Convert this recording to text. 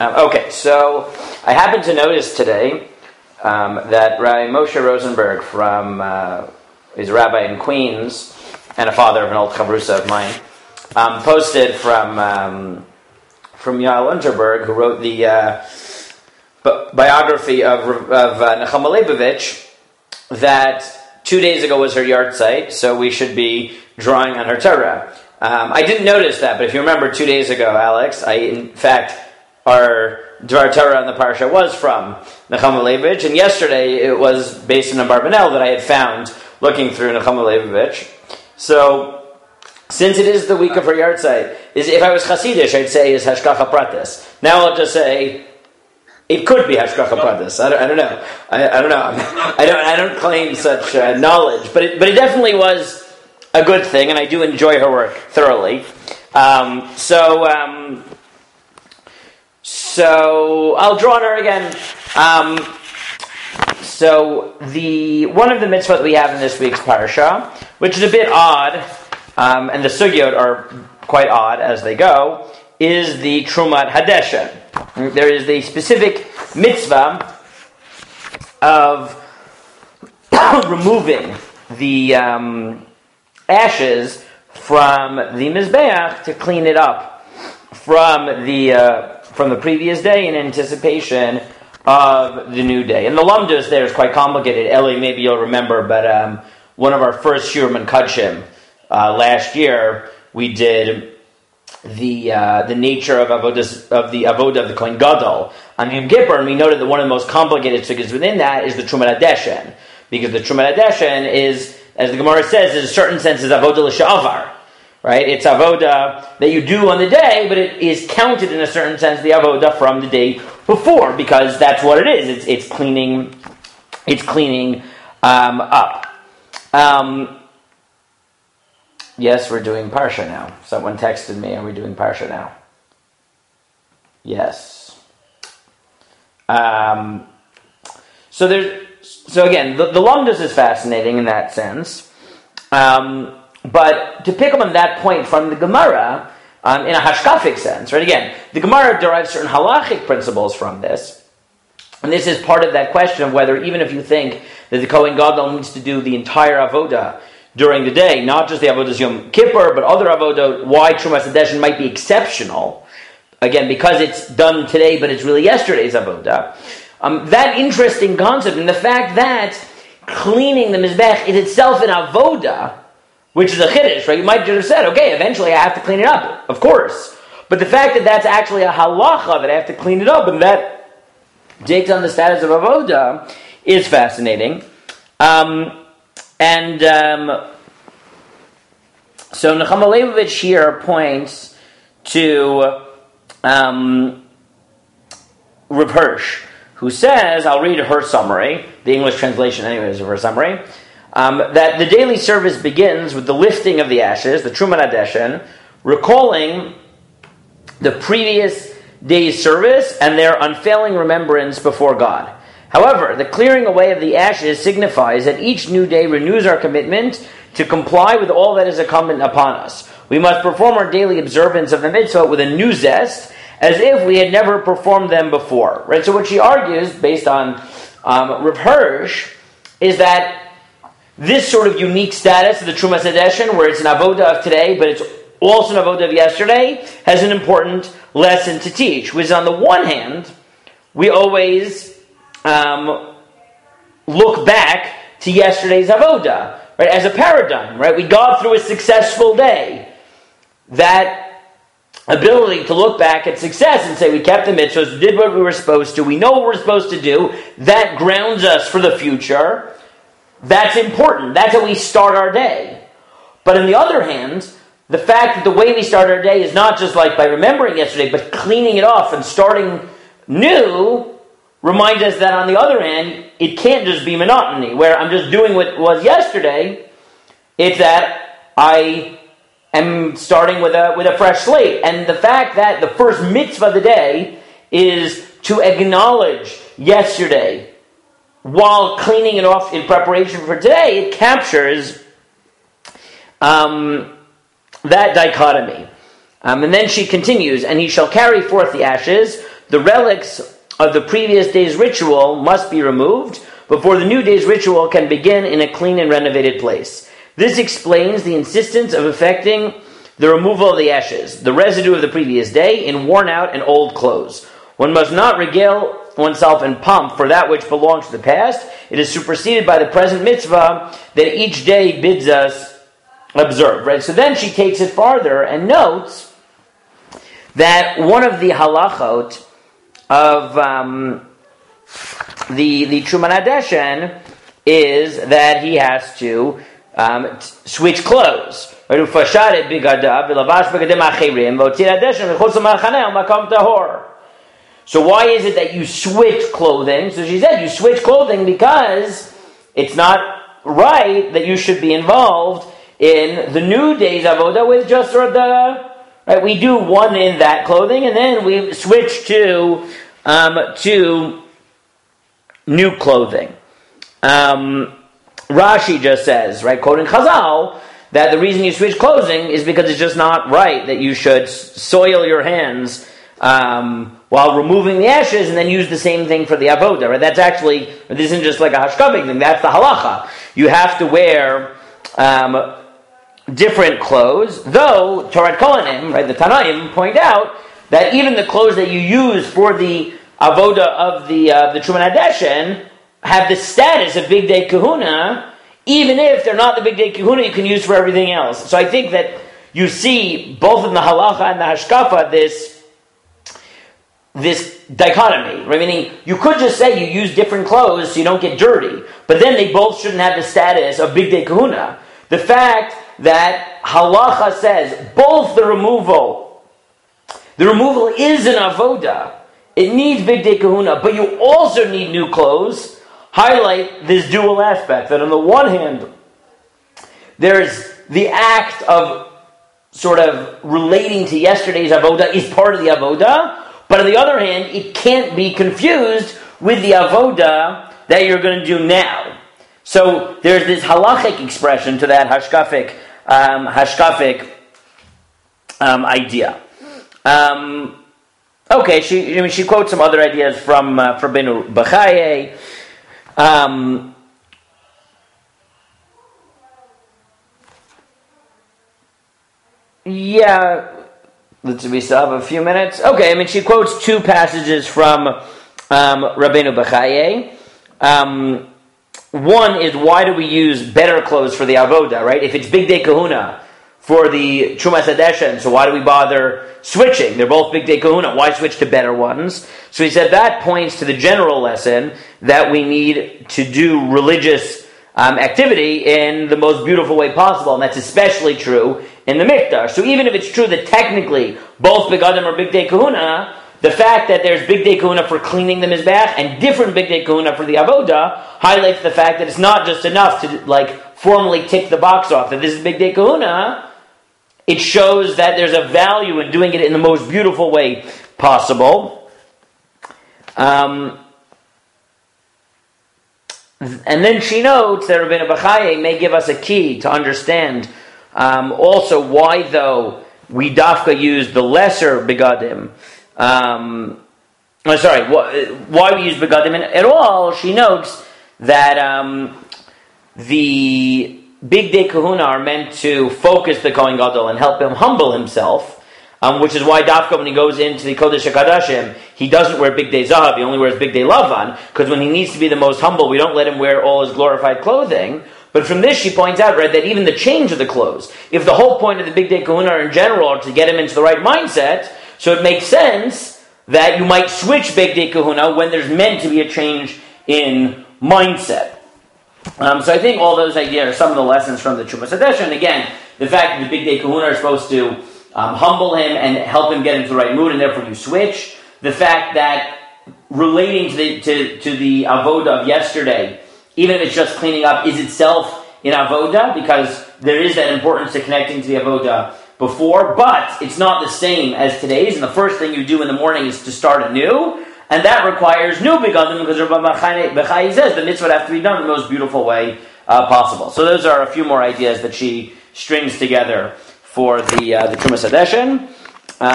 Okay, so I happened to notice today that Rabbi Moshe Rosenberg is a rabbi in Queens and a father of an old chavrusa of mine, posted from Yael Unterberg, who wrote the biography of Nechama Leibovich, that 2 days ago was her yahrzeit, so we should be drawing on her Torah. I didn't notice that, but if you remember 2 days ago, Alex, our Dvar Torah on the parsha was from Nechama Leibovich, and yesterday it was based on a Barbanel that I had found looking through Nechama Leibovich. So, since it is the week of her yahrzeit, if I was Hasidish, I'd say is Hashgacha Pratis. Now I'll just say it could be Hashgacha Pratis. I don't know. I don't know. I don't claim such knowledge, but it definitely was a good thing, and I do enjoy her work thoroughly. So I'll draw on her again. So one of the mitzvot that we have in this week's parsha, which is a bit odd, and the sugyot are quite odd as they go, is the Trumat Hadeshen. There is the specific mitzvah of removing the ashes from the mizbeach to clean it up from the previous day in anticipation of the new day. And the lumdus there is quite complicated. Ellie, maybe you'll remember, but one of our first Shirman Kudshim last year, we did the nature of the avodah of the Kohen Gadol on Yom Kippur, and we noted that one of the most complicated sugyas within that is the Trumat Hadeshen, because the Trumat Hadeshen is, as the Gemara says, in a certain sense, is avodah l'sha'avar. Right? It's avodah that you do on the day, but it is counted in a certain sense, the avodah from the day before, because that's what it is. It's cleaning up. Yes, we're doing Parsha now. Someone texted me, are we doing Parsha now? Yes. So again, the Lumdus is fascinating in that sense. But to pick up on that point from the Gemara, in a hashkafic sense, right? Again, the Gemara derives certain halachic principles from this, and this is part of that question of whether, even if you think that the Kohen Gadol needs to do the entire avodah during the day, not just the avodah Yom Kippur, but other avodah, why Trumas Hadeshen might be exceptional, again, because it's done today, but it's really yesterday's avodah. That interesting concept, and the fact that cleaning the mizbech is itself an avodah, which is a chiddush, right? You might just have said, okay, eventually I have to clean it up, of course. But the fact that that's actually a halacha, that I have to clean it up, and that takes on the status of avodah, is fascinating. So Nechama Leibovich here points to Reb Hirsch, who says, I'll read her summary, the English translation anyways of her summary, that the daily service begins with the lifting of the ashes, the Trumat Hadeshen, recalling the previous day's service and their unfailing remembrance before God. However, the clearing away of the ashes signifies that each new day renews our commitment to comply with all that is incumbent upon us. We must perform our daily observance of the mitzvah with a new zest, as if we had never performed them before. Right? So what she argues, based on Reb Hirsch, is that this sort of unique status of the Trumas Hadeshen, where it's an avodah of today, but it's also an avodah of yesterday, has an important lesson to teach. Which is, on the one hand, we always look back to yesterday's avodah, right, as a paradigm. Right, we got through a successful day. That ability to look back at success and say we kept the mitzvahs, did what we were supposed to, we know what we're supposed to do, that grounds us for the future. That's important. That's how we start our day. But on the other hand, the fact that the way we start our day is not just like by remembering yesterday, but cleaning it off and starting new, reminds us that on the other hand, it can't just be monotony, where I'm just doing what was yesterday. It's that I am starting with a fresh slate. And the fact that the first mitzvah of the day is to acknowledge yesterday, while cleaning it off in preparation for today, it captures that dichotomy. And then she continues, and he shall carry forth the ashes, the relics of the previous day's ritual must be removed before the new day's ritual can begin in a clean and renovated place. This explains the insistence of effecting the removal of the ashes, the residue of the previous day, in worn out and old clothes. One must not regale oneself in pomp for that which belongs to the past. It is superseded by the present mitzvah that each day bids us observe. Right? So then she takes it farther and notes that one of the halachot of the Truman Hadeshen is that he has to switch clothes. So why is it that you switch clothing? So she said you switch clothing because it's not right that you should be involved in the new day's avodah with just the right. We do one in that clothing and then we switch to new clothing. Rashi just says, right, quoting Chazal, that the reason you switch clothing is because it's just not right that you should soil your hands while removing the ashes and then use the same thing for the avodah. Right? That's actually, this isn't just like a hashkavik thing, that's the halacha. You have to wear different clothes, though Torah Kohanim, right, the Tanaim, point out that even the clothes that you use for the avodah of the Truman Hadeshen have the status of Big Day Kahuna, even if they're not the Big Day Kahuna you can use for everything else. So I think that you see both in the halacha and the hashkafa this dichotomy, right? Meaning you could just say you use different clothes so you don't get dirty, but then they both shouldn't have the status of Big Day Kahuna. The fact that halacha says both the removal is an avodah, it needs Big Day Kahuna, but you also need new clothes, highlight this dual aspect, that on the one hand, there's the act of sort of relating to yesterday's avodah is part of the avodah, but on the other hand, it can't be confused with the avodah that you're going to do now. So there's this halachic expression to that hashkafic idea. Okay, she quotes some other ideas from Rabbeinu Bechaye. We still have a few minutes. Okay, she quotes two passages from Rabbeinu Bechaye. One is, why do we use better clothes for the avodah, right? If it's Big Day Kahuna for the Trumas Hadeshen, so why do we bother switching? They're both Big Day Kahuna. Why switch to better ones? So he said that points to the general lesson that we need to do religious activity in the most beautiful way possible, and that's especially true in the Mikdash. So even if it's true that technically both Begadim are Big Day Kahuna, the fact that there's Big Day Kahuna for cleaning the Mizbeach and different Big Day Kahuna for the Avodah highlights the fact that it's not just enough to formally tick the box off that this is Big Day Kahuna. It shows that there's a value in doing it in the most beautiful way possible. And then she notes that Rabbeinu Bechaye may give us a key to understand also why, though, we dafka use the lesser begadim. Why we use begadim at all. She notes that the Big Day Kahuna are meant to focus the Kohen Gadol and help him humble himself, which is why dafka, when he goes into the Kodesh HaKadashim, he doesn't wear Big Day Zahav, he only wears Big Day Lavan, because when he needs to be the most humble, we don't let him wear all his glorified clothing. But from this, she points out, right, that even the change of the clothes, if the whole point of the Big Day Kahuna in general are to get him into the right mindset, so it makes sense that you might switch Big Day Kahuna when there's meant to be a change in mindset. So I think all those ideas are some of the lessons from the Trumas Hadeshen. And again, the fact that the Big Day Kahuna are supposed to humble him and help him get into the right mood, and therefore you switch. The fact that relating to the avodah of yesterday, even if it's just cleaning up, is itself in avodah, because there is that importance to connecting to the avodah before, but it's not the same as today's, and the first thing you do in the morning is to start anew, and that requires new begadim, because Rabbi Bechaye says the mitzvah would have to be done in the most beautiful way possible. So those are a few more ideas that she strings together for the Trumas Hadeshen.